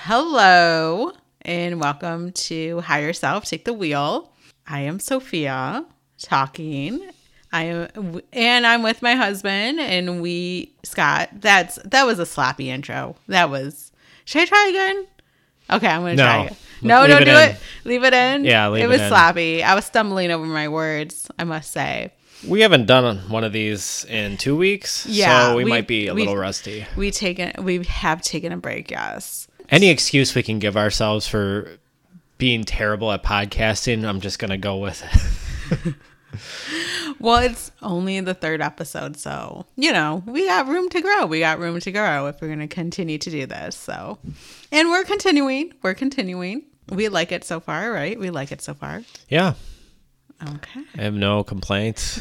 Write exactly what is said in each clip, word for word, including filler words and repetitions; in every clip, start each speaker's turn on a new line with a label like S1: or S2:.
S1: Hello, and welcome to Hire Yourself, Take the Wheel. I am Sophia talking. I am, and I'm with my husband, and we, Scott. That's that was a sloppy intro. That was. Should I try again? Okay, I'm gonna
S2: no.
S1: try again. No,
S2: leave
S1: don't
S2: it
S1: do
S2: in.
S1: it. Leave it in.
S2: Yeah, leave
S1: it
S2: it
S1: was
S2: in.
S1: sloppy. I was stumbling over my words, I must say.
S2: We haven't done one of these in two weeks,
S1: Yeah,
S2: so we,
S1: we-
S2: might be a
S1: we-
S2: little rusty.
S1: We taken. We have taken a break. Yes.
S2: Any excuse we can give ourselves for being terrible at podcasting, I'm just gonna go with it.
S1: Well, it's only the third episode, so, you know, we got room to grow. We got room to grow if we're going to continue to do this. So, and we're continuing. We're continuing. We like it so far, right? We like it so far.
S2: Yeah,
S1: Okay.
S2: I have no complaints.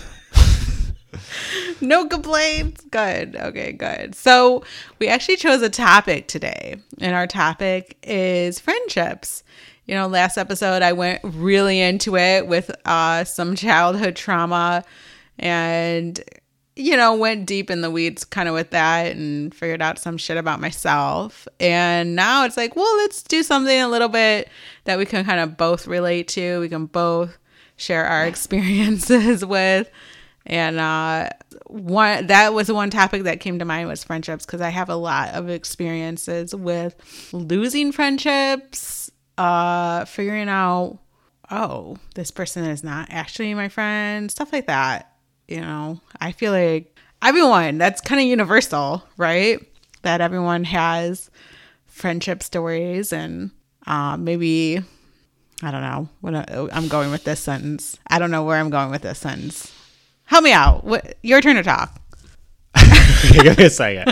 S1: No complaints. Good. Okay, good. So we actually chose a topic today, and our topic is friendships. You know, last episode I went really into it with uh, some childhood trauma and, you know, went deep in the weeds kind of with that and figured out some shit about myself. And now it's like, well, let's do something a little bit that we can kind of both relate to. We can both share our experiences with. And uh, one that was one topic that came to mind was friendships, because I have a lot of experiences with losing friendships, uh, figuring out, oh, this person is not actually my friend, stuff like that. You know, I feel like everyone, that's kind of universal, right? That everyone has friendship stories, and uh, maybe, I don't know what I, I'm going with this sentence. I don't know where I'm going with this sentence. Help me out. What, your turn to talk.
S2: Give me a second.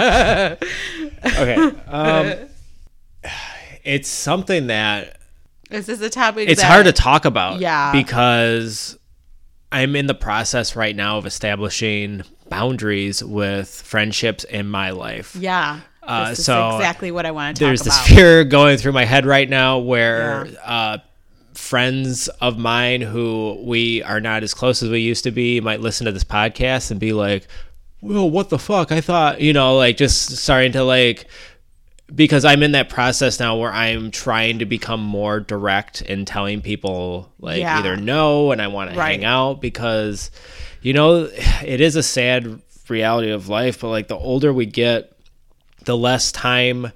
S2: Okay. Um, it's something that
S1: Is this a topic?
S2: it's
S1: that,
S2: hard to talk about.
S1: Yeah.
S2: Because I'm in the process right now of establishing boundaries with friendships in my life.
S1: Yeah.
S2: Uh,
S1: this is
S2: so
S1: exactly what I want to talk
S2: There's
S1: about.
S2: this fear going through my head right now where
S1: Yeah.
S2: uh, friends of mine who we are not as close as we used to be might listen to this podcast and be like, well, what the fuck? I thought, you know, like just starting to like, because I'm in that process now where I'm trying to become more direct in telling people like
S1: Yeah.
S2: either no and I want to
S1: Right.
S2: hang out, because, you know, it is a sad reality of life, but like the older we get, the less time,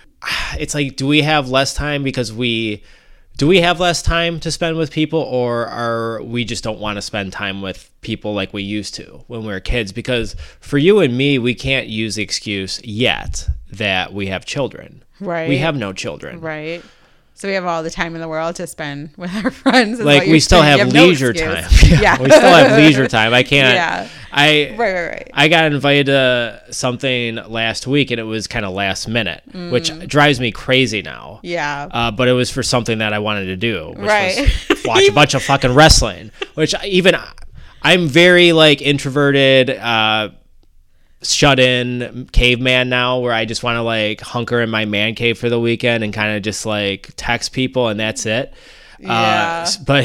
S2: it's like, do we have less time because we, do we have less time to spend with people, or are we just don't want to spend time with people like we used to when we were kids? Because for you and me, we can't use the excuse yet that we have children.
S1: Right.
S2: We have no children.
S1: Right. So we have all the time in the world to spend with our friends. is
S2: Like
S1: what you're
S2: we still
S1: saying. You
S2: have
S1: no
S2: leisure
S1: excuse.
S2: time.
S1: Yeah.
S2: We still have leisure time. I can't.
S1: Yeah.
S2: I
S1: Right, right, right.
S2: I got invited to something last week and it was kind of last minute,
S1: Mm.
S2: which drives me crazy now.
S1: Yeah.
S2: Uh, but it was for something that I wanted to do, which
S1: Right.
S2: was watch a bunch of fucking wrestling, which even I'm very like introverted, uh, shut in caveman now, where I just want to like hunker in my man cave for the weekend and kind of just like text people and that's it.
S1: Yeah.
S2: Uh, but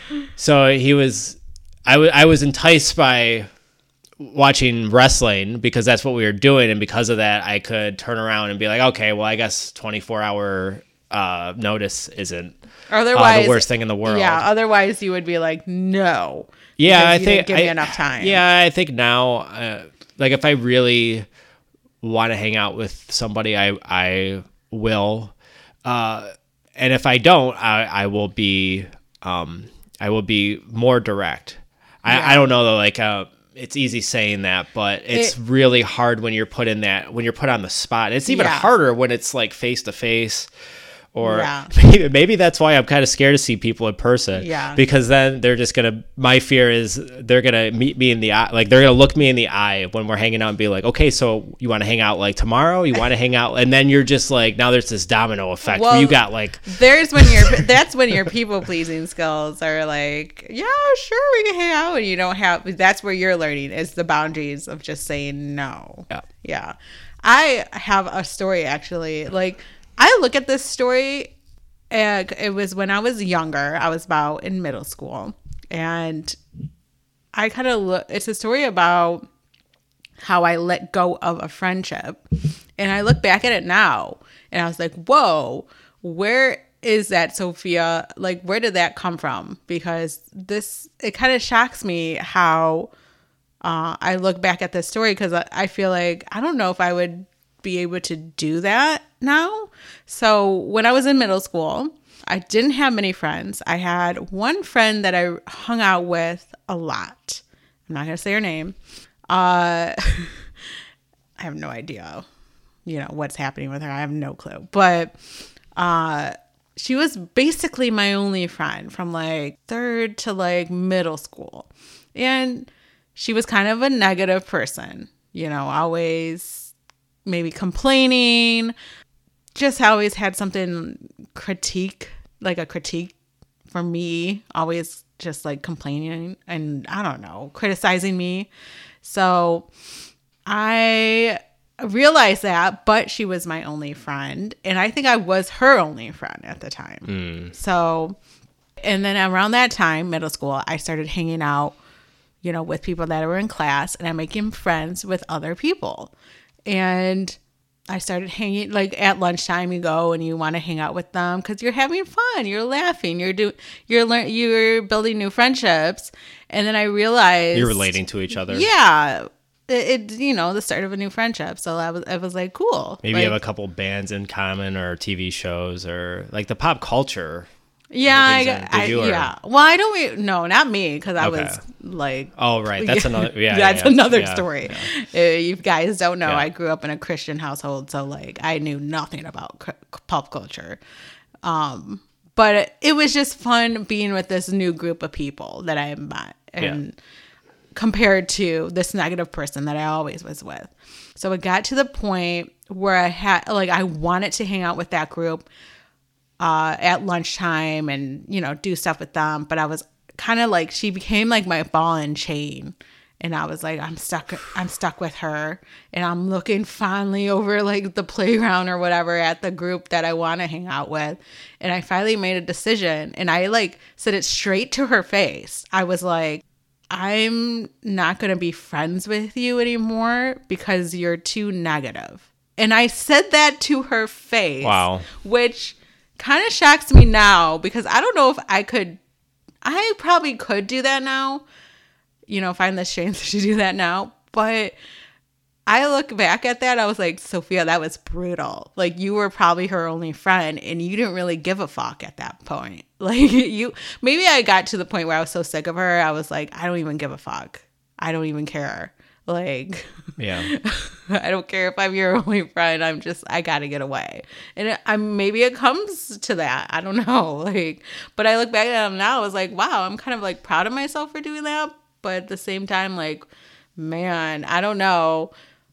S2: so he was, I, w- I was enticed by watching wrestling because that's what we were doing. And because of that, I could turn around and be like, okay, well, I guess twenty-four hour uh, notice isn't
S1: Otherwise,
S2: uh, the worst thing in the world.
S1: Yeah. Otherwise, you would be like, no.
S2: Yeah,
S1: because
S2: I
S1: you
S2: think
S1: didn't give me
S2: I-
S1: enough time.
S2: Yeah, I think now, uh, like if I really want to hang out with somebody, I I will, uh, and if I don't, I, I will be um, I will be more direct. I,
S1: Yeah.
S2: I don't know though, like uh, it's easy saying that, but it's
S1: It-
S2: really hard when you're put in that when you're put on the spot. It's even
S1: Yeah.
S2: harder when it's like face to face. Or
S1: Yeah.
S2: maybe, maybe that's why I'm kind of scared to see people in person.
S1: Yeah.
S2: Because then they're just going to, my fear is they're going to meet me in the eye. Like they're going to look me in the eye when we're hanging out and be like, okay, so you want to hang out like tomorrow? You want to hang out? And then you're just like, now there's this domino effect
S1: Well,
S2: where you got like,
S1: There's when your that's when your people pleasing skills are like, yeah, sure, we can hang out, and you don't have. That's where you're learning is the boundaries of just saying no.
S2: Yeah.
S1: Yeah. I have a story actually. Like I look at this story, and it was when I was younger. I was about in middle school, and I kind of look. It's a story about how I let go of a friendship, and I look back at it now. And I was like, whoa, where is that, Sophia? Like, where did that come from? Because this, it kind of shocks me how uh, I look back at this story, because I, I feel like, I don't know if I would be able to do that now. So when I was in middle school, I didn't have many friends. I had one friend that I hung out with a lot. I'm not going to say her name. Uh, I have no idea, you know, what's happening with her. I have no clue. But uh, she was basically my only friend from like third to like middle school. And she was kind of a negative person, you know, always maybe complaining, just always had something critique, like a critique for me, always just like complaining and I don't know, criticizing me. So I realized that, but she was my only friend. And I think I was her only friend at the time. Mm. So, and then around that time, middle school, I started hanging out, you know, with people that were in class, and I'm making friends with other people. And I started hanging, like at lunchtime you go and you want to hang out with them because you're having fun, you're laughing, you're do, you're learn, you're building new friendships. And then I realized
S2: you're relating to each other.
S1: Yeah, it, it you know, the start of a new friendship. So I was I was like, cool.
S2: Maybe
S1: like,
S2: you have a couple bands in common or T V shows or like the pop culture.
S1: Yeah, I, I, yeah. Well, I don't. No, not me, because I
S2: okay.
S1: was like.
S2: Oh, right. That's another. Yeah,
S1: that's
S2: yeah,
S1: another
S2: yeah,
S1: story.
S2: Yeah.
S1: Uh, you guys don't know.
S2: Yeah.
S1: I grew up in a Christian household, so like I knew nothing about c- pop culture. Um, but it, it was just fun being with this new group of people that I met, and yeah. compared to this negative person that I always was with. So it got to the point where I had like I wanted to hang out with that group. Uh, at lunchtime and, you know, do stuff with them. But I was kind of like, she became like my ball and chain. And I was like, I'm stuck, I'm stuck with her. And I'm looking fondly over like the playground or whatever at the group that I want to hang out with. And I finally made a decision and I like said it straight to her face. I was like, I'm not going to be friends with you anymore because you're too negative. And I said that to her face.
S2: Wow.
S1: Which kind of shocks me now because I don't know if I could, I probably could do that now, you know, find the strength to do that now. But I look back at that, I was like, Sophia, that was brutal. Like, you were probably her only friend and you didn't really give a fuck at that point. Like, you, maybe I got to the point where I was so sick of her, I was like, I don't even give a fuck. I don't even care. Like,
S2: yeah,
S1: I don't care if I'm your only friend. I'm just, I gotta get away. And it, I maybe it comes to that. I don't know. Like, but I look back at them now. I was like, wow, I'm kind of like proud of myself for doing that. But at the same time, like, man, I don't know.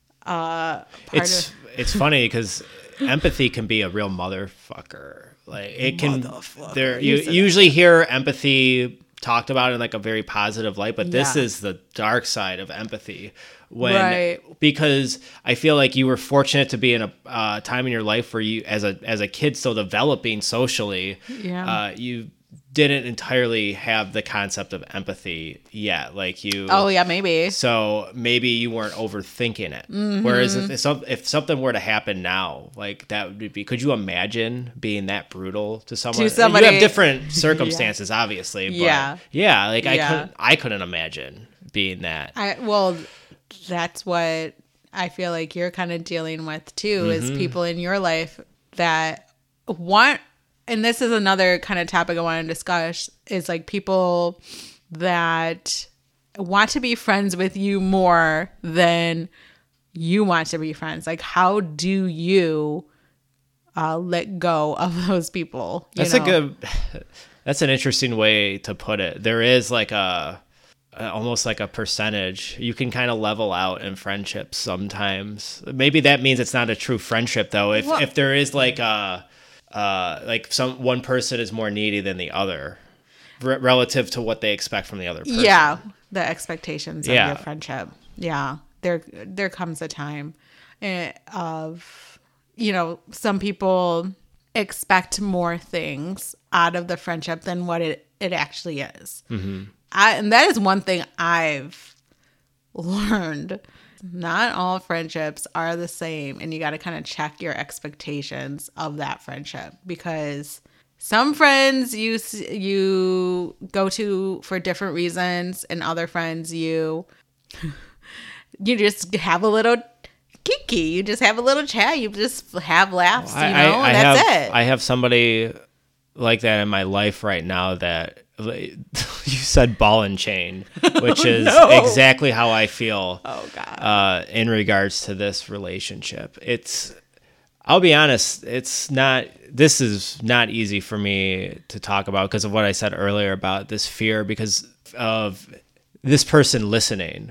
S1: Uh,
S2: it's of- it's funny because empathy can be a real motherfucker. Like, it can. There, you usually that. hear empathy talked about in like a very positive light, but this yeah. is the dark side of empathy. When right. because I feel like you were fortunate to be in a uh, time in your life where you, as a as a kid, still developing socially, yeah, uh, you didn't entirely have the concept of empathy yet. Like you,
S1: oh yeah, maybe.
S2: So maybe you weren't overthinking it. Mm-hmm. Whereas if, if, some, if something were to happen now, like that would be, could you imagine being that brutal to someone?
S1: To somebody,
S2: you have different circumstances, yeah. obviously. But
S1: yeah,
S2: yeah. Like I
S1: yeah.
S2: couldn't, I couldn't imagine being that.
S1: I well, that's what I feel like you're kind of dealing with too. Mm-hmm. Is people in your life that want. And this is another kind of topic I want to discuss is like people that want to be friends with you more than you want to be friends. Like, how do you uh, let go of those people? You
S2: that's know? a good, that's an interesting way to put it. There is like a, almost like a percentage. You can kind of level out in friendships sometimes. Maybe that means it's not a true friendship though. If, well, if there is like a, Uh, like some one person is more needy than the other, r- relative to what they expect from the other person.
S1: Yeah, the expectations of
S2: yeah.
S1: your friendship. Yeah, there there comes a time of, you know, some people expect more things out of the friendship than what it, it actually is. Mm-hmm. I, and that is one thing I've learned not all friendships are the same, and you got to kind of check your expectations of that friendship, because some friends you s- you go to for different reasons, and other friends you you just have a little kiki, you just have a little chat, you just have laughs,
S2: I,
S1: you know,
S2: I, I
S1: that's
S2: have,
S1: it.
S2: I have somebody like that in my life right now that you said ball and chain, which is
S1: no.
S2: exactly how I feel.
S1: Oh God.
S2: Uh, in regards to this relationship, it's, I'll be honest, it's not, this is not easy for me to talk about because of what I said earlier about this fear because of this person listening.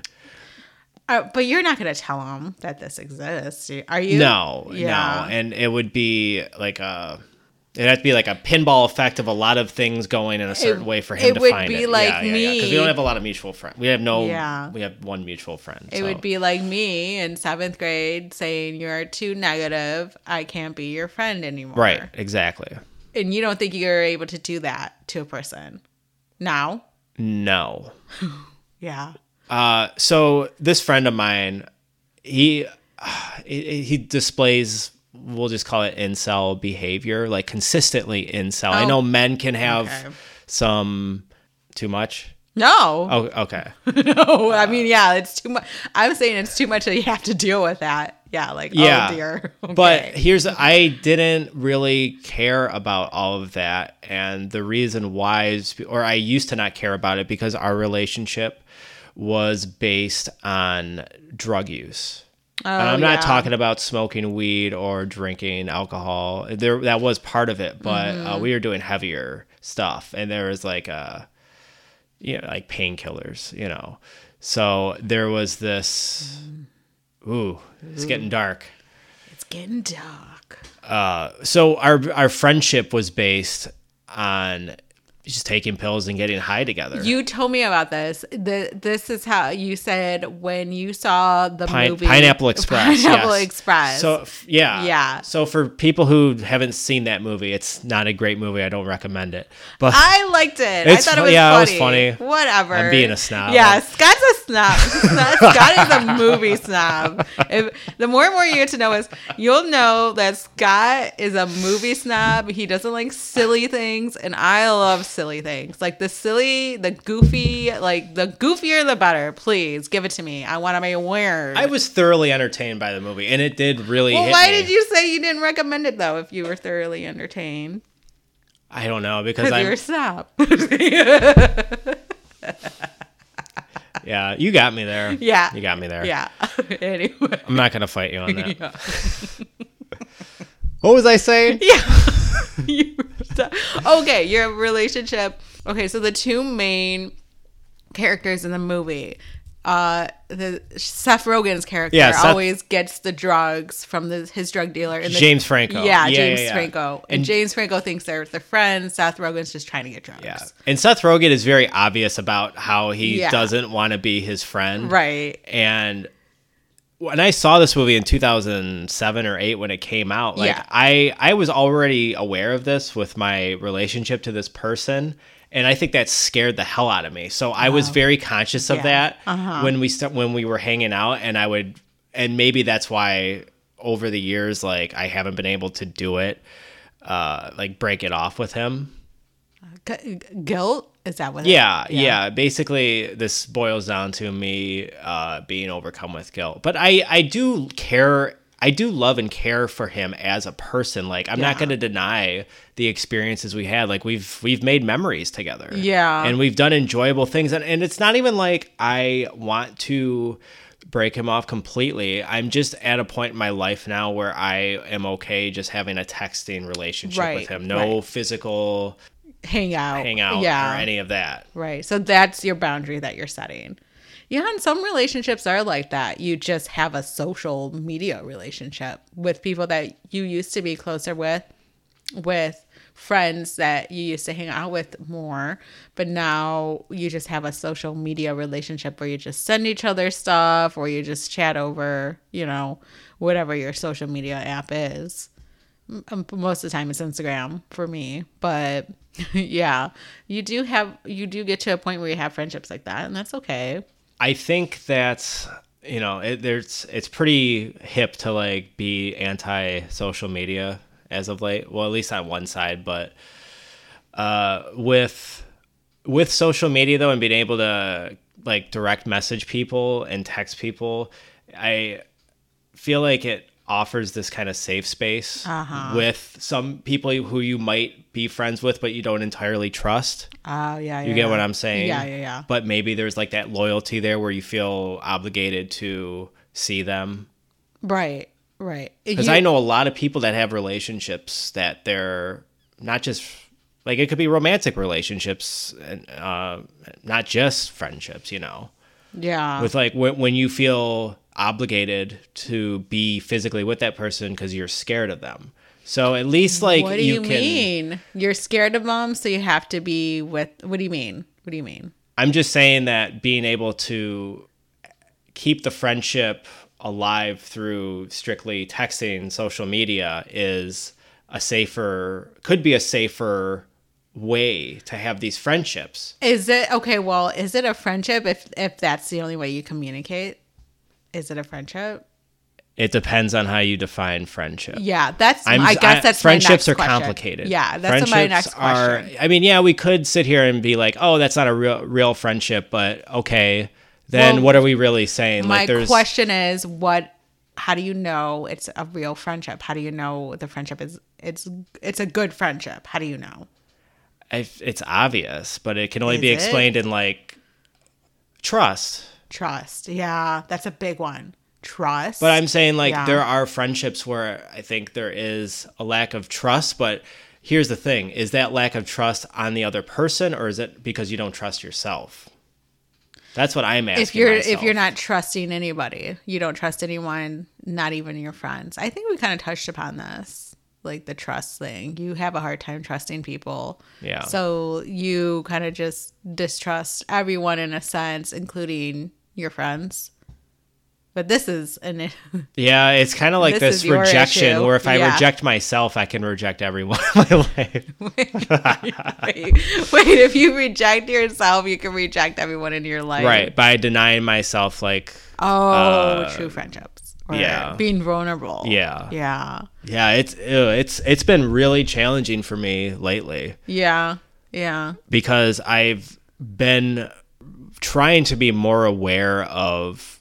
S1: Uh, but you're not going to tell them that this exists, are you?
S2: No,
S1: Yeah.
S2: no. And it would be like a, it'd have to be like a pinball effect of a lot of things going in a certain
S1: It-
S2: way for him
S1: it
S2: to
S1: would
S2: find
S1: be
S2: it.
S1: like
S2: yeah, yeah,
S1: me-
S2: Because we don't have a lot of mutual friends. We have no,
S1: Yeah.
S2: we have one mutual friend.
S1: It
S2: so.
S1: would be like me in seventh grade saying you're too negative, I can't be your friend anymore.
S2: Right, exactly.
S1: And you don't think you're able to do that to a person now?
S2: No.
S1: Yeah.
S2: Uh, so this friend of mine, he he he displays, we'll just call it incel behavior, like consistently incel. I
S1: Oh,
S2: know men can have
S1: okay.
S2: some too much.
S1: No.
S2: Oh, okay.
S1: No. I mean, yeah, it's too much. I'm saying it's too much that you have to deal with that. Yeah. Like,
S2: Yeah.
S1: oh dear. Okay.
S2: But here's, I didn't really care about all of that. And the reason why is, or I used to not care about it because our relationship was based on drug use.
S1: Oh,
S2: And I'm not
S1: yeah.
S2: talking about smoking weed or drinking alcohol. There, that was part of it, but
S1: Mm-hmm.
S2: uh, we were doing heavier stuff, and there was like a, you know, like painkillers, you know. So there was this. Ooh, it's getting dark.
S1: It's getting dark.
S2: Uh, so our our friendship was based on just taking pills and getting high together.
S1: You told me about this. The this is how you said when you saw the
S2: Pine-
S1: movie
S2: Pineapple Express.
S1: Pineapple
S2: yes.
S1: Express.
S2: So f- yeah,
S1: Yeah.
S2: So for people who haven't seen that movie, it's not a great movie. I don't recommend it. But
S1: I liked it.
S2: It's
S1: I thought it
S2: fu-
S1: was
S2: yeah, it was
S1: funny.
S2: funny.
S1: Whatever.
S2: I'm being a snob.
S1: Yeah, Scott's a snob. Scott is a movie snob. If, the more and more you get to know us, you'll know that Scott is a movie snob. He doesn't like silly things, and I love silly things. Like the silly, the goofy, like the goofier the better. Please give it to me. I want to be weird.
S2: I was thoroughly entertained by the movie, and it did really
S1: well,
S2: hit
S1: why
S2: me.
S1: did you say you didn't recommend it though? If you were thoroughly entertained,
S2: I don't know because
S1: because
S2: I'm.
S1: you're a snob.
S2: Yeah, you got me there.
S1: Yeah.
S2: you got me there.
S1: Yeah. Anyway.
S2: I'm not gonna fight you on that.
S1: Yeah.
S2: What was I saying?
S1: Yeah. You- okay, your relationship. Okay, so the two main characters in the movie, uh, the Seth Rogen's character
S2: Yeah, Seth-
S1: always gets the drugs from the, his drug dealer. And the,
S2: James Franco.
S1: Yeah,
S2: Yeah,
S1: James
S2: yeah, yeah.
S1: Franco. And,
S2: And-
S1: James Franco thinks they're their friends. Seth Rogen's just trying to get drugs.
S2: Yeah, and Seth Rogen is very obvious about how he
S1: Yeah.
S2: doesn't want to be his friend.
S1: Right.
S2: And when I saw this movie in two thousand seven or eight when it came out, like
S1: Yeah.
S2: I I was already aware of this with my relationship to this person, and I think that scared the hell out of me. So I was very conscious of
S1: Yeah.
S2: that
S1: Uh-huh.
S2: when we st- when we were hanging out, and I would, and maybe that's why over the years, like I haven't been able to do it, uh, like break it off with him.
S1: G- guilt? Is that what? it-
S2: Yeah, yeah. Basically, this boils down to me uh, being overcome with guilt. But I, I do care. I do love and care for him as a person. Like, I'm not
S1: Yeah.
S2: going to deny the experiences we had. Like, we've we've made memories together.
S1: Yeah.
S2: and we've done enjoyable things. And and it's not even like I want to break him off completely. I'm just at a point in my life now where I am okay just having a texting relationship
S1: Right,
S2: with him. No
S1: right.
S2: physical
S1: Hang out.
S2: hang out
S1: Yeah.
S2: or any of that.
S1: Right. So that's your boundary that you're setting. Yeah, and some relationships are like that. You just have a social media relationship with people that you used to be closer with, with friends that you used to hang out with more, but now you just have a social media relationship where you just send each other stuff or you just chat over, you know, whatever your social media app is. Um, most of the time it's Instagram for me, but yeah, you do have you do get to a point where you have friendships like that, and that's okay.
S2: I think that you know, it, there's it's pretty hip to like be anti social media as of late. Well, at least on one side, but uh, with with social media though, and being able to like direct message people and text people, I feel like it offers this kind of safe space uh-huh. with some people who you might be friends with, but you don't entirely trust.
S1: Oh, uh, yeah, yeah.
S2: You get
S1: yeah.
S2: what I'm saying?
S1: Yeah, yeah, yeah.
S2: But maybe there's like that loyalty there where you feel obligated to see them.
S1: Right, right.
S2: Because I know a lot of people that have relationships that they're not just, like it could be romantic relationships, and uh, not just friendships, you know?
S1: Yeah.
S2: With like when, when you feel obligated to be physically with that person because you're scared of them. So at least like
S1: what do
S2: you,
S1: you
S2: can,
S1: mean you're scared of them, so you have to be with, what do you mean what do you mean
S2: I'm just saying that being able to keep the friendship alive through strictly texting, social media is a safer, could be a safer way to have these friendships.
S1: Is it okay? Well, is it a friendship if if that's the only way you communicate? Is it a friendship?
S2: It depends on how you define friendship.
S1: Yeah, that's.
S2: I'm,
S1: I guess that's
S2: I, friendships
S1: my next
S2: are
S1: question.
S2: complicated.
S1: Yeah, that's my next question.
S2: Are, I mean, yeah, we could sit here and be like, "Oh, that's not a real real friendship," but okay, then well, what are we really saying?
S1: My
S2: like, there's,
S1: question is, what? How do you know it's a real friendship? How do you know the friendship is it's it's a good friendship? How do you know?
S2: It's obvious, but it can only
S1: is
S2: be explained
S1: it?
S2: in like trust.
S1: Trust, yeah, that's a big one. Trust.
S2: But I'm saying like
S1: yeah.
S2: there are friendships where I think there is a lack of trust, but here's the thing. Is that lack of trust on the other person, or is it because you don't trust yourself? That's what I'm asking
S1: If you're
S2: myself.
S1: if you're not trusting anybody, you don't trust anyone, not even your friends. I think we kind of touched upon this, like the trust thing. You have a hard time trusting people.
S2: Yeah.
S1: So you kind of just distrust everyone in a sense, including your friends. But this is an
S2: yeah, it's kind of like this, this rejection where if I yeah. reject myself, I can reject everyone in my life.
S1: wait, wait, wait, if you reject yourself, you can reject everyone in your life.
S2: Right, by denying myself, like
S1: oh,
S2: uh,
S1: true friendships. Or
S2: yeah,
S1: being vulnerable.
S2: Yeah,
S1: yeah,
S2: yeah. It's ew, it's it's been really challenging for me lately.
S1: Yeah, yeah.
S2: Because I've been trying to be more aware of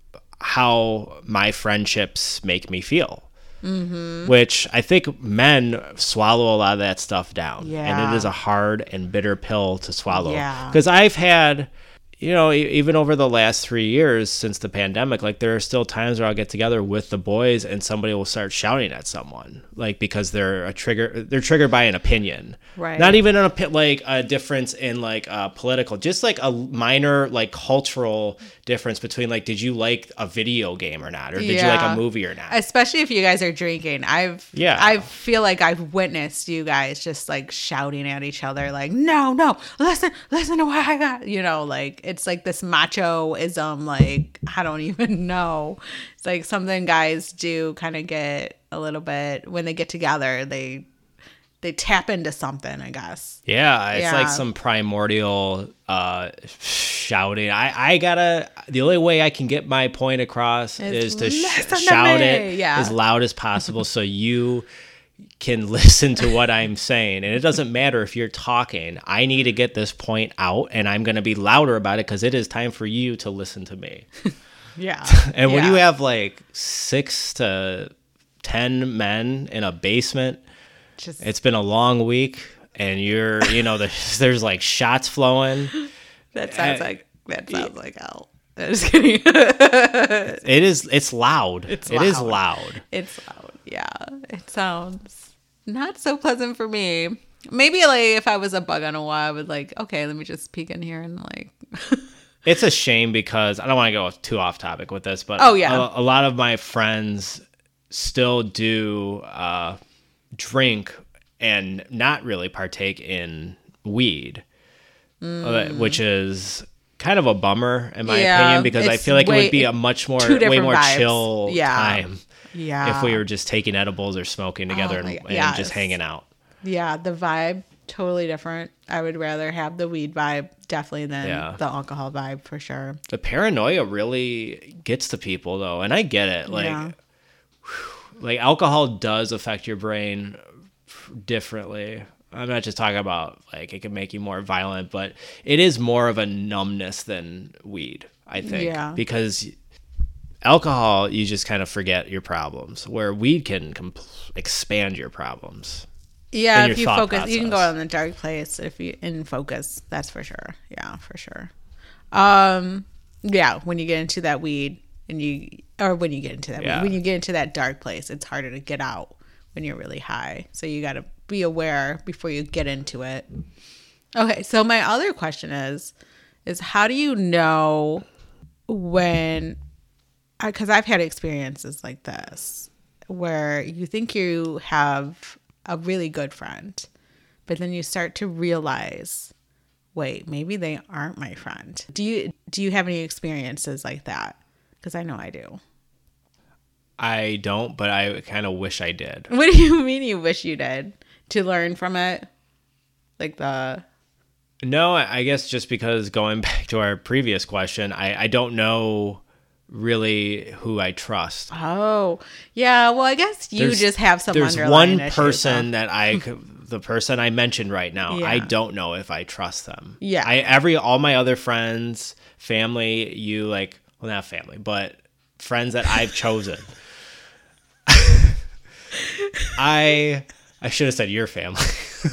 S2: how my friendships make me feel, mm-hmm. which I think men swallow a lot of that stuff down.
S1: Yeah.
S2: And it is a hard and bitter pill to swallow.
S1: Yeah.
S2: Because I've had, you know, even over the last three years since the pandemic, like there are still times where I'll get together with the boys and somebody will start shouting at someone, like because they're a trigger, they're triggered by an opinion,
S1: right?
S2: Not even an opi- like a difference in like uh, political, just like a minor like cultural difference between like, did you like a video game or not, or did yeah. you like a movie or not?
S1: Especially if you guys are drinking. I've
S2: yeah,
S1: I feel like I've witnessed you guys just like shouting at each other, like no, no, listen, listen to what I got, you know, like. It's like this macho-ism, like, I don't even know. It's like something guys do kind of get a little bit, when they get together, they they tap into something, I guess.
S2: Yeah, it's
S1: yeah.
S2: like some primordial uh, shouting. I, I gotta, the only way I can get my point across is to sh- shout
S1: to
S2: it
S1: yeah.
S2: as loud as possible so you can listen to what I'm saying. And it doesn't matter if you're talking. I need to get this point out, and I'm going to be louder about it because it is time for you to listen to me.
S1: Yeah.
S2: And
S1: yeah.
S2: when you have like six to ten men in a basement, Just... it's been a long week, and you're, you know, there's, there's like shots flowing.
S1: That sounds uh, like, that sounds like hell. I'm just kidding.
S2: It is, it's loud.
S1: It's
S2: it
S1: loud.
S2: is loud.
S1: It's loud. Yeah, it sounds not so pleasant for me. Maybe like if I was a bug on a wall, I would like, okay, let me just peek in here and like.
S2: It's a shame because I don't want to go too off topic with this, but
S1: oh yeah,
S2: a, a lot of my friends still do uh, drink and not really partake in weed, mm. uh, which is kind of a bummer in my yeah, opinion, because I feel like way, it would be a much more, way more vibes. chill
S1: yeah.
S2: time.
S1: Yeah.
S2: If we were just taking edibles or smoking together oh and, and
S1: yes.
S2: just hanging out.
S1: Yeah, the vibe totally different. I would rather have the weed vibe definitely than
S2: Yeah.
S1: the alcohol vibe for sure.
S2: The paranoia really gets to people though, and I get it. Like,
S1: Yeah.
S2: like alcohol does affect your brain differently. I'm not just talking about like it can make you more violent, but it is more of a numbness than weed, I think.
S1: Yeah.
S2: Because alcohol, you just kind of forget your problems, where weed can compl- expand your problems.
S1: Yeah,
S2: in
S1: if
S2: your
S1: you
S2: thought
S1: focus, you can go
S2: process.
S1: in the dark place if you in focus. That's for sure. Yeah, for sure. Um, yeah, when you get into that weed and you, or when you get into that,
S2: Yeah.
S1: weed, when you get into that dark place, it's harder to get out when you're really high. So you got to be aware before you get into it. Okay, so my other question is, is how do you know when? Because I've had experiences like this where you think you have a really good friend, but then you start to realize, wait, maybe they aren't my friend. Do you do you have any experiences like that? Because I know I do.
S2: I don't, but I kind of wish I did.
S1: What do you mean you wish you did? To learn from it? Like the...
S2: No, I I guess just because going back to our previous question, I, I don't know really who I trust.
S1: Oh, yeah. Well, I guess you
S2: There's-
S1: just have some
S2: There's
S1: underlying
S2: one
S1: issues,
S2: person
S1: huh?
S2: that I, could- the person I mentioned right now,
S1: Yeah.
S2: I don't know if I trust them.
S1: Yeah.
S2: I every all my other friends, family, you like, well, not family, but friends that I've chosen. I I should have said your family.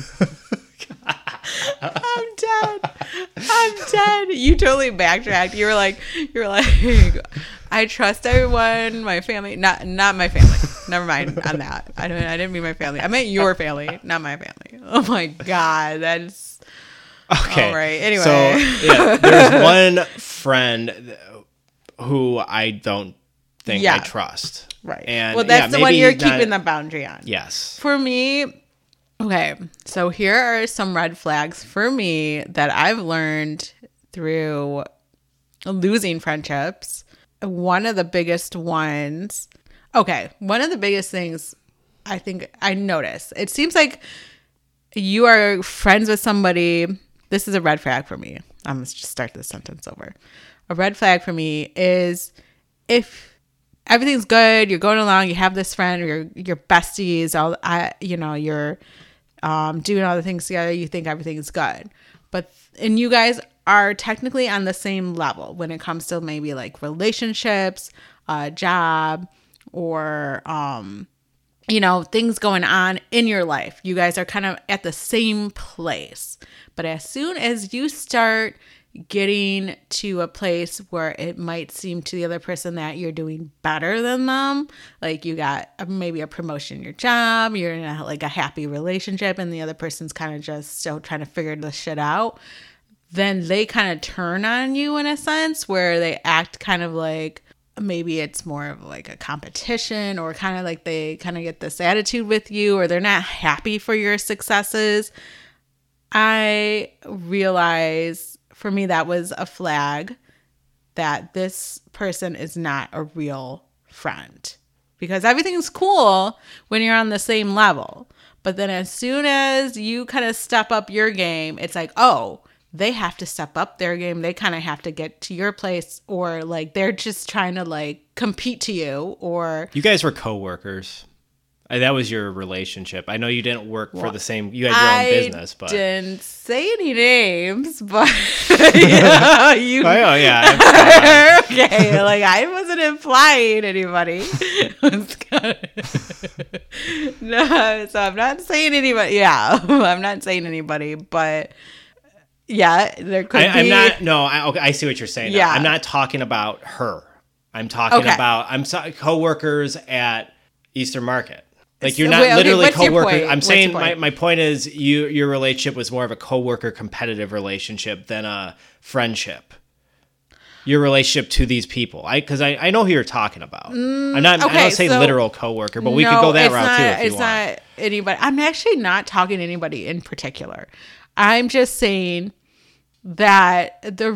S1: I'm dead. I'm dead. You totally backtracked. You were like, you were like, I trust everyone, my family, not not my family. Never mind on that. I don't. I didn't mean my family. I meant your family, not my family. Oh my god, that's
S2: Okay.
S1: all right. Anyway,
S2: So yeah, there's one friend who I don't think I
S1: Yeah.
S2: trust.
S1: right.
S2: And
S1: well, that's
S2: yeah,
S1: the one
S2: maybe
S1: you're
S2: not-
S1: keeping the boundary on.
S2: Yes.
S1: For me, okay, so here are some red flags for me that I've learned through losing friendships. One of the biggest ones, okay, one of the biggest things I think I notice, it seems like you are friends with somebody. This is a red flag for me. I'm going to just start this sentence over. A red flag for me is if everything's good, you're going along, you have this friend, or you're, you're besties, all I, you know, you're um, doing all the things together, you think everything's good. But, and you guys are technically on the same level when it comes to maybe like relationships, uh, job, or, um, you know, things going on in your life. You guys are kind of at the same place. But as soon as you start getting to a place where it might seem to the other person that you're doing better than them, like you got a, maybe a promotion in your job, you're in a, like a happy relationship, and the other person's kind of just still trying to figure this shit out, then they kind of turn on you in a sense where they act kind of like, maybe it's more of like a competition, or kind of like they kind of get this attitude with you, or they're not happy for your successes. I realize for me that was a flag that this person is not a real friend, because everything's cool when you're on the same level. But then as soon as you kind of step up your game, it's like, oh, they have to step up their game. They kind of have to get to your place, or like they're just trying to like compete to you, or
S2: You guys were coworkers. Uh, That was your relationship. I know you didn't work for
S1: Well,
S2: the same. You had your own
S1: I
S2: business, but
S1: didn't say any names, but yeah, you.
S2: oh yeah, yeah.
S1: Okay, like I wasn't implying anybody. No, so I'm not saying anybody. Yeah, I'm not saying anybody, but yeah, there could
S2: I,
S1: be.
S2: I'm not. No, I, okay, I see what you're saying. now.
S1: Yeah.
S2: I'm not talking about her. I'm talking
S1: Okay.
S2: about. I'm so, coworkers at Eastern Market. Like you're
S1: So,
S2: not
S1: wait, okay,
S2: literally
S1: what's your
S2: coworkers.
S1: point?
S2: I'm
S1: What's
S2: saying
S1: your
S2: my,
S1: point?
S2: my point is you your relationship was more of a coworker competitive relationship than a friendship. Your relationship to these people, I because I, I know who you're talking about. I'm not. I
S1: okay,
S2: don't say
S1: so-
S2: literal coworker, but we
S1: No,
S2: could go that
S1: it's
S2: route
S1: not,
S2: too if you
S1: it's
S2: want.
S1: not anybody. I'm actually not talking to anybody in particular. I'm just saying that the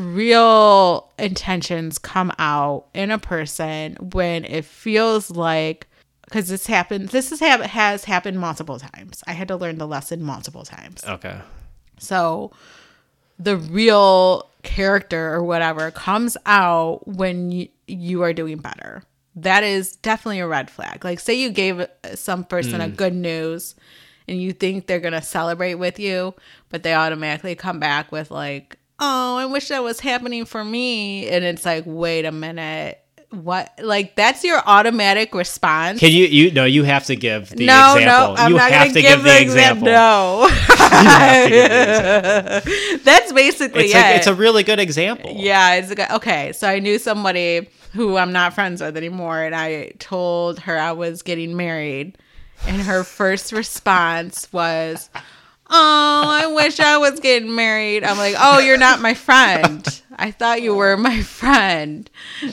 S1: real intentions come out in a person when it feels like because this happened. This has, hap- has happened multiple times. I had to learn the lesson multiple times.
S2: Okay.
S1: So the real character or whatever comes out when you, you are doing better. That is definitely a red flag. Like, say you gave some person mm. a good news and you think they're going to celebrate with you, but they automatically come back with like, oh, I wish that was happening for me. And it's like, wait a minute. What? Like, that's your automatic response.
S2: Can you, you, no, you have to give the
S1: no,
S2: example.
S1: No, I'm
S2: you
S1: not
S2: have to
S1: give, give
S2: the,
S1: the
S2: example.
S1: No.
S2: You have to give the example.
S1: That's basically
S2: it's
S1: it.
S2: A, it's a really good example.
S1: Yeah. It's a good, okay. So I knew somebody who I'm not friends with anymore. And I told her I was getting married. And her first response was, oh, I wish I was getting married. I'm like, oh, you're not my friend. I thought you were my friend.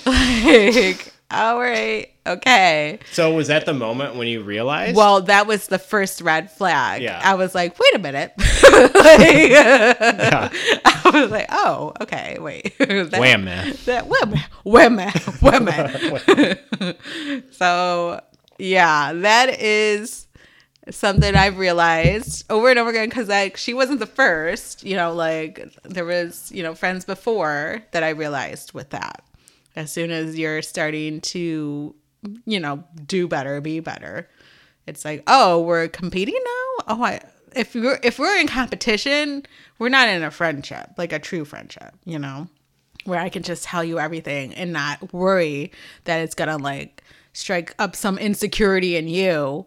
S1: Like, all right, okay.
S2: So was that the moment when you realized?
S1: Well, that was the first red flag.
S2: Yeah.
S1: I was like, wait a minute. Like, yeah. I was like, oh, okay, wait. that,
S2: Wham, man.
S1: That, wham, wham, wham, wham. So, yeah, that is something I've realized over and over again, because like she wasn't the first, you know, like there was, you know, friends before that I realized with that. As soon as you're starting to, you know, do better, be better, it's like, oh, we're competing now. Oh, I, if we're if we're in competition, we're not in a friendship, like a true friendship, you know, where I can just tell you everything and not worry that it's gonna like strike up some insecurity in you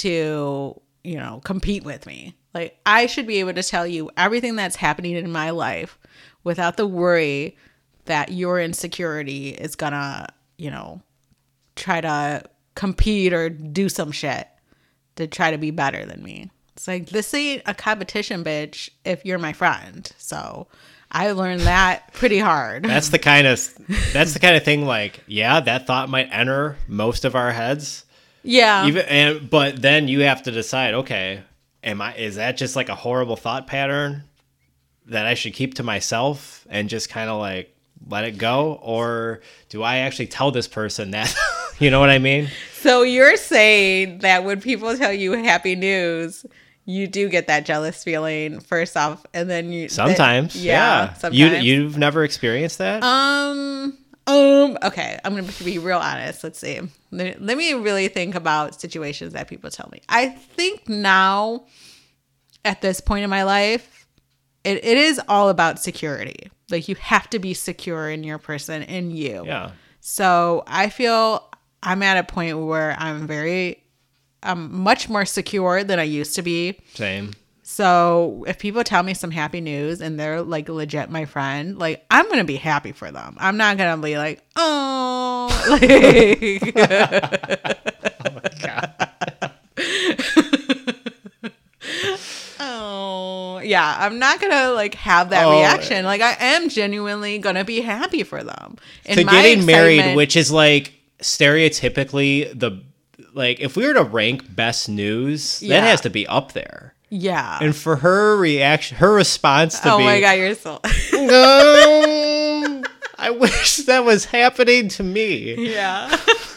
S1: to, you know, compete with me. Like, I should be able to tell you everything that's happening in my life without the worry that your insecurity is gonna, you know, try to compete or do some shit to try to be better than me. It's like, this ain't a competition, bitch, if you're my friend. So I learned that pretty hard.
S2: That's the kind of that's the kind of thing, like, yeah, that thought might enter most of our heads.
S1: Yeah.
S2: Even and but then you have to decide, okay, am I is that just like a horrible thought pattern that I should keep to myself and just kind of like let it go, or do I actually tell this person that? You know what I mean? So
S1: you're saying that when people tell you happy news, you do get that jealous feeling first off, and then you
S2: sometimes,
S1: then, yeah,
S2: yeah.
S1: Sometimes.
S2: You you've never experienced that?
S1: Um. Um. Okay, I'm gonna be real honest. Let's see. Let, let me really think about situations that people tell me. I think now, at this point in my life, it, it is all about security. Like, you have to be secure in your person, in you.
S2: Yeah.
S1: So I feel I'm at a point where I'm very, I'm much more secure than I used to be.
S2: Same.
S1: So if people tell me some happy news and they're like legit my friend, like, I'm going to be happy for them. I'm not going to be like, oh, like,
S2: oh my God.
S1: Oh, yeah. I'm not going to like have that oh, reaction. Like, I am genuinely going to be happy for them.
S2: In to getting married, which is like stereotypically the, like, if we were to rank best news, yeah. that has to be up there.
S1: Yeah.
S2: And for her reaction, her response to
S1: oh
S2: be,
S1: oh my God, you're so
S2: no, I wish that was happening to me.
S1: Yeah.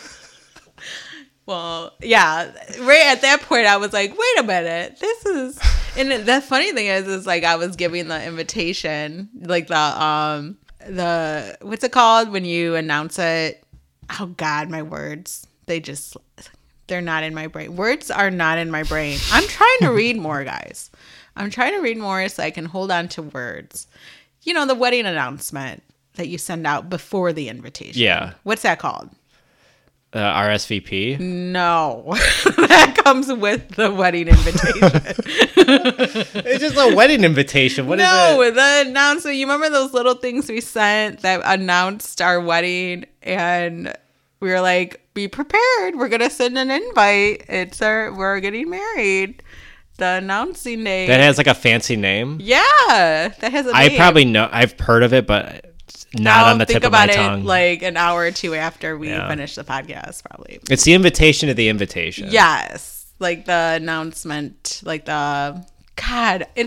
S1: Well, yeah. Right at that point, I was like, wait a minute, this is, and the funny thing is, is like, I was giving the invitation, like the, um, the, what's it called when you announce it? Oh God, my words. They just, they're not in my brain. Words are not in my brain. I'm trying to read more, guys. I'm trying to read more so I can hold on to words. You know, the wedding announcement that you send out before the invitation.
S2: Yeah.
S1: What's that called?
S2: Uh, R S V P?
S1: No. That comes with the wedding invitation.
S2: It's just a wedding invitation. What
S1: no,
S2: is it?
S1: No, the announcement. You remember those little things we sent that announced our wedding, and we were like, be prepared. We're going to send an invite. It's our, we're getting married. The announcing name.
S2: That has like a fancy name?
S1: Yeah. That has a
S2: I
S1: name.
S2: probably know. I've heard of it, but not
S1: I'll
S2: on the tip of my tongue. Think
S1: about it like an hour or two after we
S2: yeah.
S1: finish the podcast, probably.
S2: It's the invitation to the invitation.
S1: Yes. Like the announcement, like the, God, it's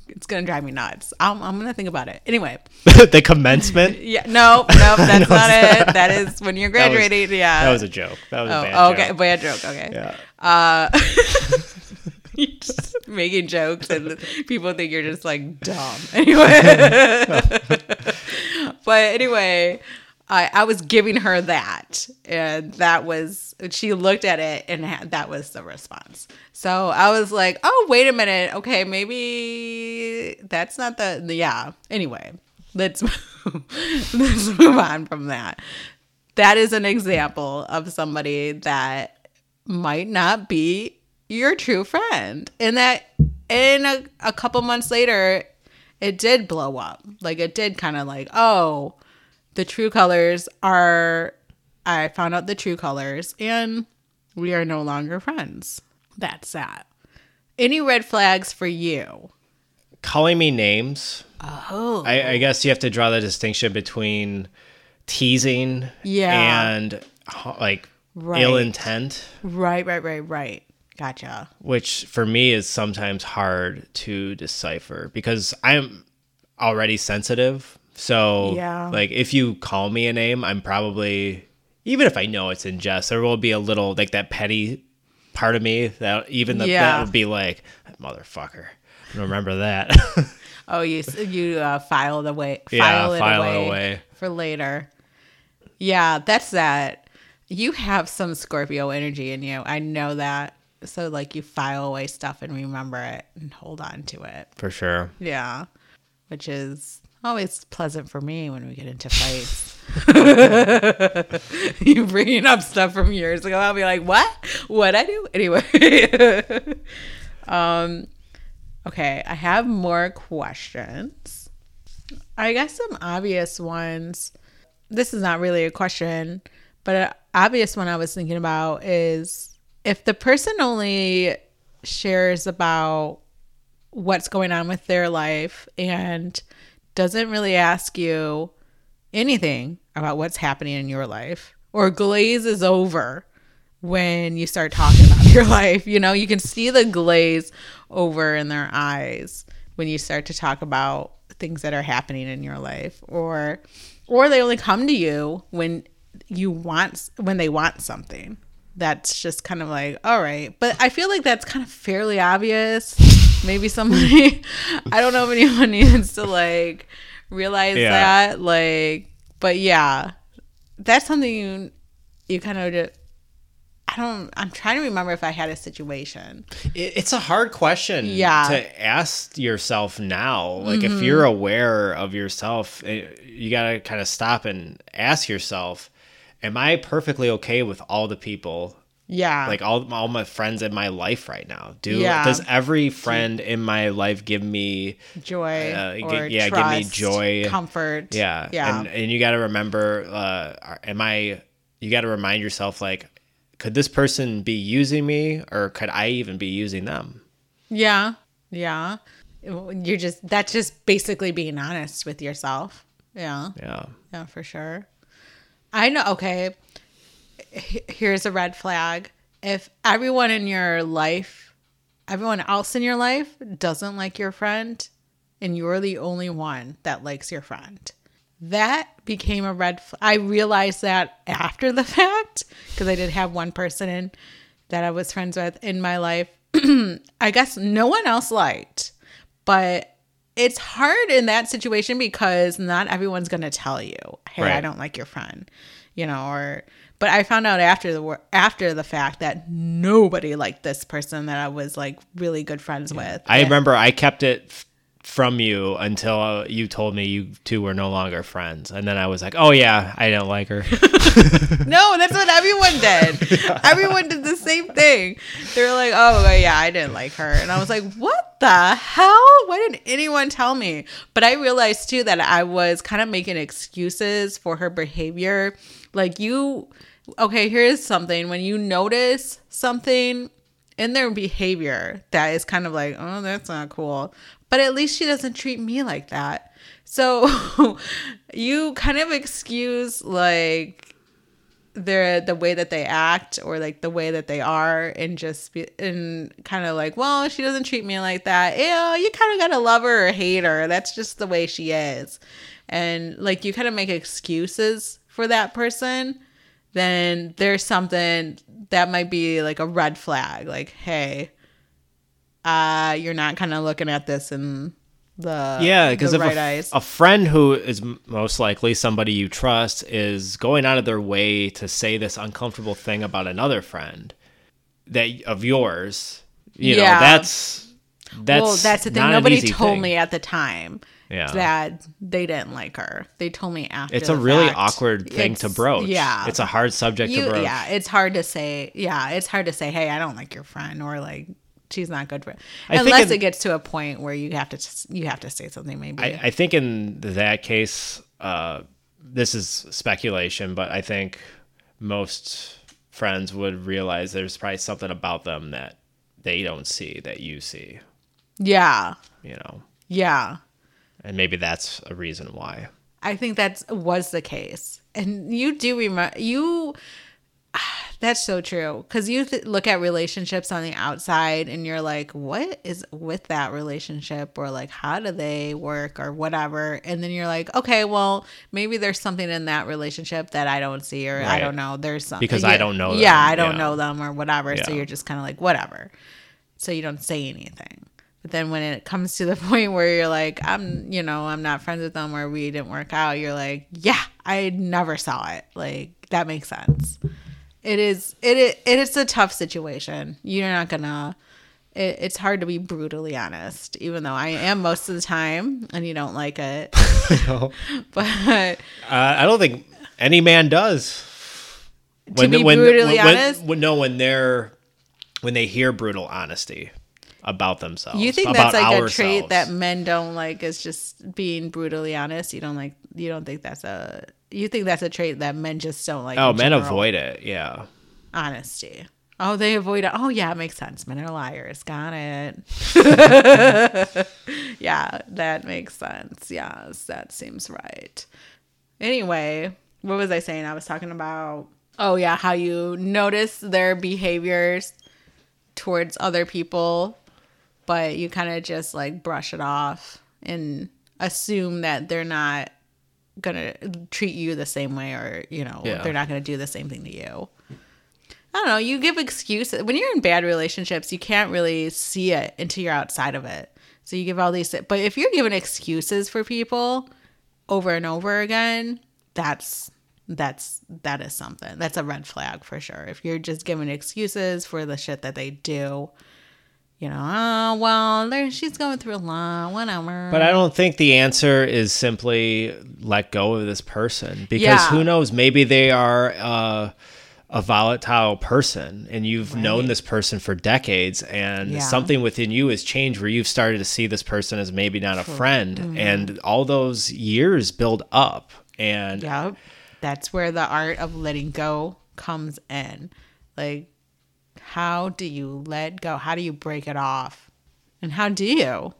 S1: it's gonna drive me nuts. I'm, I'm gonna think about it anyway.
S2: The commencement.
S1: Yeah, no, no, that's
S2: No,
S1: not
S2: it's
S1: it. That is when you're graduating.
S2: That was,
S1: yeah,
S2: that was a joke. That was
S1: oh,
S2: a bad
S1: oh, okay,
S2: joke.
S1: bad joke. Okay.
S2: Yeah.
S1: Uh, you're just making jokes and people think you're just like dumb. Anyway, but anyway, I, I was giving her that, and that was, she looked at it, and ha- that was the response. So I was like, oh, wait a minute. Okay, maybe that's not the, yeah. Anyway, let's let's move on from that. That is an example of somebody that might not be your true friend, and that in a, a couple months later, it did blow up. Like, it did kind of like, oh, the true colors are, I found out the true colors, and we are no longer friends. That's that. Any red flags for you?
S2: Calling me names.
S1: Oh.
S2: I, I guess you have to draw the distinction between teasing
S1: Yeah.
S2: and like
S1: Right.
S2: ill intent.
S1: Right, right, right, right. Gotcha.
S2: Which for me is sometimes hard to decipher because I'm already sensitive. So
S1: Yeah.
S2: like if you call me a name, I'm probably, even if I know it's in jest, there will be a little like that petty part of me that even the,
S1: Yeah.
S2: that would be like, motherfucker. I don't remember that.
S1: Oh, you you uh, file it away. File,
S2: Yeah,
S1: it,
S2: file it
S1: away
S2: away.
S1: for later. Yeah, that's that. You have some Scorpio energy in you. I know that. So like you file away stuff and remember it and hold on to it.
S2: For sure.
S1: Yeah, which is always pleasant for me when we get into fights. You bringing up stuff from years ago, I'll be like, what? What'd I do? Anyway. um, okay, I have more questions. I guess some obvious ones. This is not really a question, but an obvious one I was thinking about is if the person only shares about what's going on with their life and doesn't really ask you anything about what's happening in your life, or glazes over when you start talking about your life, you know, you can see the glaze over in their eyes when you start to talk about things that are happening in your life, or or they only come to you when you want when they want something. That's just kind of like, all right. But I feel like that's kind of fairly obvious. Maybe somebody, I don't know if anyone needs to like realize
S2: Yeah.
S1: that. Like, but yeah, that's something you, you kind of, just, I don't, I'm trying to remember if I had a situation.
S2: It, it's a hard question
S1: Yeah.
S2: to ask yourself now. Like
S1: Mm-hmm.
S2: if you're aware of yourself, eh, you got to kind of stop and ask yourself, am I perfectly okay with all the people,
S1: Yeah.
S2: like all all my friends in my life right now? Do
S1: Yeah.
S2: does every friend in my life give me
S1: joy
S2: uh, gi-
S1: or
S2: yeah, give me
S1: trust,
S2: joy,
S1: comfort.
S2: yeah,
S1: Yeah.
S2: and and you got to remember, uh, are- am I? You got to remind yourself, like, could this person be using me, or could I even be using them?
S1: Yeah. Yeah. You're just, that's just basically being honest with yourself. Yeah.
S2: Yeah.
S1: Yeah, for sure. I know. Okay. H- Here's a red flag. If everyone in your life, everyone else in your life doesn't like your friend, and you're the only one that likes your friend, that became a red flag. I realized that after the fact, because I did have one person in, that I was friends with in my life. I guess no one else liked, but it's hard in that situation because not everyone's going to tell you, hey,
S2: Right.
S1: I don't like your friend, you know, or, but I found out after the, wor- after the fact that nobody liked this person that I was like really good friends with.
S2: I
S1: And-
S2: remember I kept it f- from you until uh, you told me you two were no longer friends. And then I was like, oh, yeah, I don't like her.
S1: No, that's what everyone did. Everyone did the same thing. They were like, oh, well, yeah, I didn't like her. And I was like, what the hell? Why didn't anyone tell me? But I realized, too, that I was kind of making excuses for her behavior. Like, you, okay, here's something. When you notice something in their behavior that is kind of like, oh, that's not cool. But at least she doesn't treat me like that. So you kind of excuse, like, their the way that they act or like the way that they are and just be and kind of like, well, she doesn't treat me like that. Ew, you kind of gotta love her or hate her. That's just the way she is. And like you kind of make excuses for that person, then there's something that might be like a red flag. Like, hey, uh, you're not kind of looking at this in the
S2: yeah, because
S1: the
S2: if
S1: right
S2: a,
S1: eyes.
S2: a friend who is m- most likely somebody you trust is going out of their way to say this uncomfortable thing about another friend that of yours, you
S1: Yeah.
S2: know, that's that's
S1: well, that's the thing.
S2: not an
S1: Nobody
S2: easy
S1: told
S2: thing.
S1: me at the time
S2: Yeah.
S1: that they didn't like her. They told me after.
S2: It's a
S1: the
S2: really
S1: fact.
S2: awkward thing to
S1: It's-
S2: broach.
S1: Yeah,
S2: It's a hard subject
S1: you,
S2: to broach.
S1: yeah. It's hard to say. Yeah, it's hard to say. Hey, I don't like your friend, or like she's not good for it.
S2: I think
S1: Unless
S2: in-
S1: it gets to a point where you have to you have to say something. Maybe.
S2: I, I think in that case, uh, this is speculation, but I think most friends would realize there's probably something about them that they don't see that you see,
S1: yeah.
S2: you know,
S1: Yeah.
S2: and maybe that's a reason why.
S1: I think that was the case. And you do remember, you, that's so true. Because you th- look at relationships on the outside and you're like, what is with that relationship? Or like, how do they work or whatever? And then you're like, okay, well, maybe there's something in that relationship that I don't see or I
S2: Right.
S1: don't know. There's something.
S2: Because
S1: yeah,
S2: I don't know them.
S1: Yeah, I don't
S2: Yeah.
S1: know them or whatever. So
S2: Yeah.
S1: you're just kind of like, whatever. So you don't say anything. But then when it comes to the point where you're like, I'm, you know, I'm not friends with them or we didn't work out, you're like, yeah, I never saw it. Like, that makes sense. It is, it is, it is a tough situation. You're not gonna, it, it's hard to be brutally honest, even though I am most of the time and you don't like it.
S2: No.
S1: But
S2: Uh, I don't think any man does.
S1: to be brutally
S2: when,
S1: honest,
S2: when, no, when they're when they hear brutal honesty about themselves.
S1: you think
S2: about
S1: that's like
S2: ourselves.
S1: a trait that men don't like is just being brutally honest. You don't like, you don't think that's a, you think that's a trait that men just don't like.
S2: Oh,
S1: in
S2: men
S1: general.
S2: avoid it. Yeah.
S1: Honesty. Oh, they avoid it. Oh, yeah, it makes sense. Men are liars. Got it. Yeah, that makes sense. Yes, that seems right. Anyway, what was I saying? I was talking about, oh, yeah, how you notice their behaviors towards other people, but you kind of just like brush it off and assume that they're not going to treat you the same way or, you know,
S2: Yeah.
S1: they're not going to do the same thing to you. I don't know. You give excuses. When you're in bad relationships, you can't really see it until you're outside of it. So you give all these, but if you're giving excuses for people over and over again, that's, that's, that is something. That's a red flag for sure. If you're just giving excuses for the shit that they do, you know, oh, well, there, she's going through a lot, whatever.
S2: But I don't think the answer is simply let go of this person because
S1: Yeah.
S2: who knows? Maybe they are uh, a volatile person and you've
S1: Right.
S2: known this person for decades and
S1: Yeah.
S2: something within you has changed where you've started to see this person as maybe not a friend
S1: Mm-hmm.
S2: and all those years build up and
S1: Yep. That's where the art of letting go comes in. Like, how do you let go? How do you break it off? And how do you?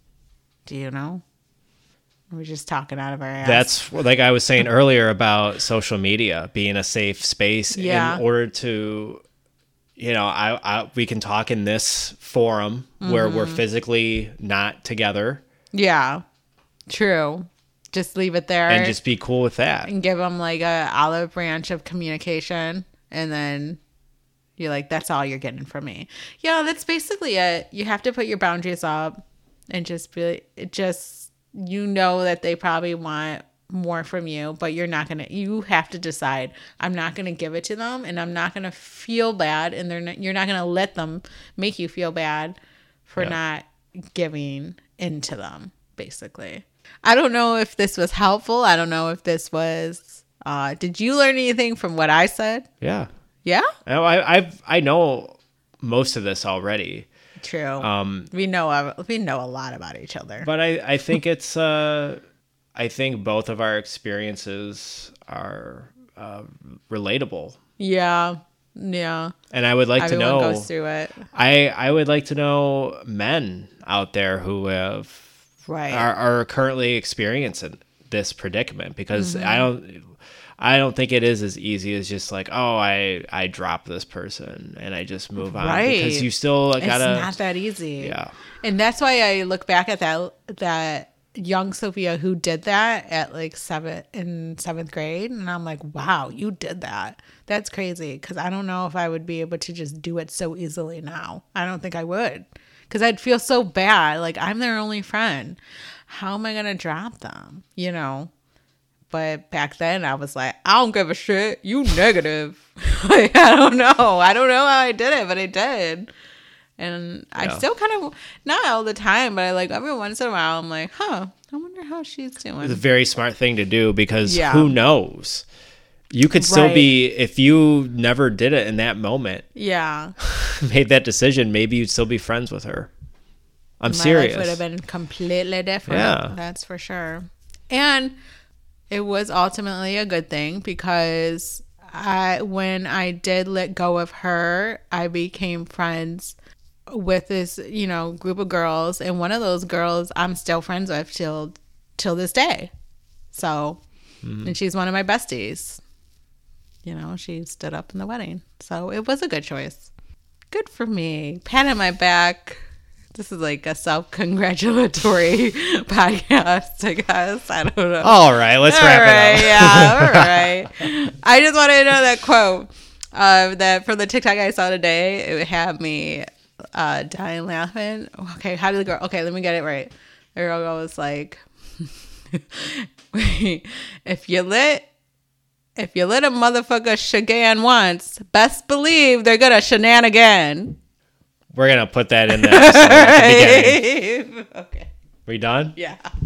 S1: Do you know? We're just talking out of our ass.
S2: that's like I was saying earlier about social media being a safe space
S1: Yeah.
S2: in order to, you know, I, I we can talk in this forum where we're
S1: Mm-hmm.
S2: physically not together
S1: Yeah. True. Just leave it there
S2: and just be cool with that.
S1: and give them like a olive branch of communication. And then you're like, that's all you're getting from me. Yeah, that's basically it. You have to put your boundaries up and just be, it just, you know that they probably want more from you, but you're not going to, you have to decide, I'm not going to give it to them and I'm not going to feel bad. And they're not, you're not going to let them make you feel bad for
S2: Yeah.
S1: not giving into them, basically. I don't know if this was helpful. I don't know if this was, uh, did you learn anything from what I said?
S2: Yeah.
S1: Yeah?
S2: I I I've, I know most of this already.
S1: True.
S2: Um
S1: we know we know a lot about each other.
S2: but I I think it's uh I think both of our experiences are uh, relatable.
S1: Yeah. Yeah.
S2: And I would like
S1: Everyone
S2: to know
S1: goes through it.
S2: I I would like to know men out there who have
S1: Right.
S2: are, are currently experiencing this predicament because
S1: Mm-hmm.
S2: I don't I don't think it is as easy as just like, oh, I I drop this person and I just move on.
S1: Right.
S2: Because you still gotta.
S1: It's not that easy.
S2: Yeah.
S1: And that's why I look back at that that young Sophia who did that at like seventh in seventh grade, and I'm like, wow, you did that. That's crazy. Because I don't know if I would be able to just do it so easily now. I don't think I would. Because I'd feel so bad. Like, I'm their only friend. How am I gonna drop them? You know. But back then, I was like, I don't give a shit. You negative. Like, I don't know. I don't know how I did it, but I did. And I
S2: Yeah.
S1: still kind of, not all the time, but I like every once in a while, I'm like, huh, I wonder how she's doing.
S2: It's a very smart thing to do because
S1: Yeah.
S2: who knows? You could still
S1: Right.
S2: be, if you never did it in that moment,
S1: Yeah.
S2: made that decision, maybe you'd still be friends with her. I'm
S1: My
S2: serious.
S1: life would have been completely different.
S2: Yeah.
S1: That's for sure. And it was ultimately a good thing because I, when I did let go of her, I became friends with this, you know, group of girls, and one of those girls I'm still friends with till till this day. So,
S2: Mm-hmm.
S1: and she's one of my besties. You know, she stood up in the wedding, so it was a good choice. Good for me. Pat on my back. This is like a self-congratulatory podcast, I guess. I don't know.
S2: All right, let's
S1: All
S2: wrap
S1: right,
S2: it up.
S1: yeah, all right. I just wanted to know that quote uh, that from the TikTok I saw today. It had me uh, dying laughing. Okay, how did the girl? Okay, let me get it right. The girl was like, "If you lit, if you lit a motherfucker shagan once, best believe they're gonna shenanigan."
S2: We're going to put that in there. So at the beginning.
S1: Okay.
S2: We done?
S1: Yeah.